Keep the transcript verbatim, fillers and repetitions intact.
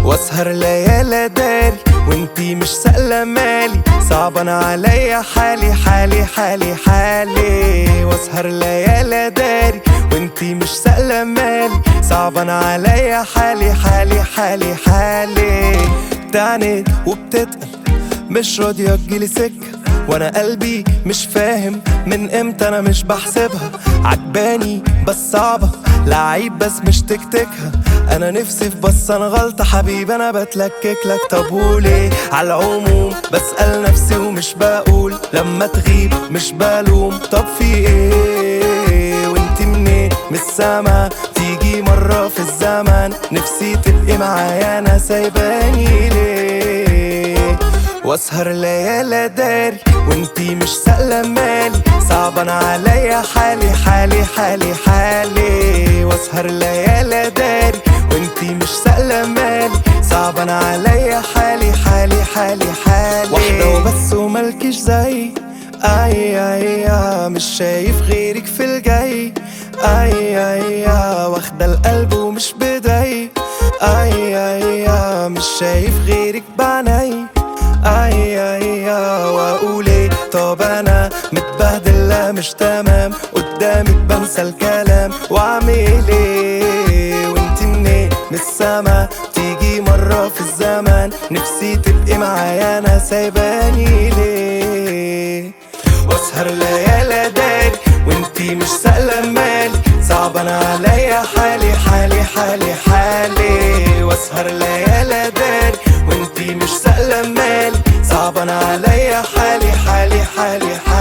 واسهر ليالي داري وانتي مش سائلة مالي، صعبان عليا حالي حالي حالي حالي. واسهر ليالي داري وانتي مش سائلة مالي، صعبان عليا حالي حالي حالي حالي. بتعند وبتتقل مش راضية تجيلي سكة، وانا قلبي مش فاهم من امتى انا مش بحسبها. عجباني بس صعبة، لعيب بس مش تكتكها. انا نفسي في بس انا غلطة حبيبي انا بتلكك لك. طب وليه عالعموم بسأل نفسي ومش بقول، لما تغيب مش بلوم. طب في ايه وانتي منين من السما، تيجي مرة في الزمن نفسي تبقي معايا انا سايباني ليه. واسهر ليالي داري وانتي مش سائلة مالي، صعبان عليا حالي حالي حالي حالي. واسهر ليالي داري وانتي مش سائلة مالي، صعبان عليا حالي حالي حالي حالي. واحدة وبس وملكش زي اي اي مش شايف غيرك في الجاي. اي اي واخدة القلب ومش بداي. اي اي مش شايف غيرك بعيني. اي اي واقول ايه طب انا متبهدل لا مش تمام، قدامك بنسى الكلام واعمل ايه. وانتي منين من السما، تيجي مرة في الزمن نفسي تبقي معايا انا سايباني ليه. واسهر ليالي داري وانتي مش سائلة مالي، صعبان عليا حالي حالي حالي حالي. واسهر ليالي داري وانتي مش سائلة مالي، صعبان عليا حالي حالي حالي حالي.